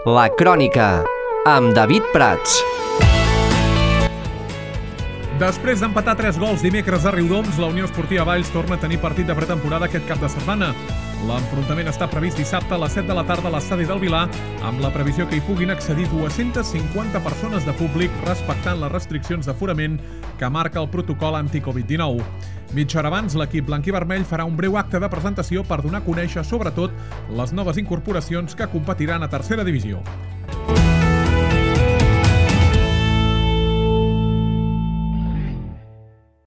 La Crònica, amb David Prats. Després d'empatar 3 gols dimecres a Riudoms, la Unió Esportiva Valls torna a tenir partit de pretemporada aquest cap de setmana. L'enfrontament està previst dissabte a les 7 de la tarda a l'estadi del Vilar, amb la previsió que hi puguin accedir 250 persones de públic, respectant les restriccions d'aforament que marca el protocol anti-Covid-19. Mitja hora abans, l'equip blanc-i-vermell farà un breu acte de presentació per donar a conèixer, sobretot, les noves incorporacions que competiran a tercera divisió.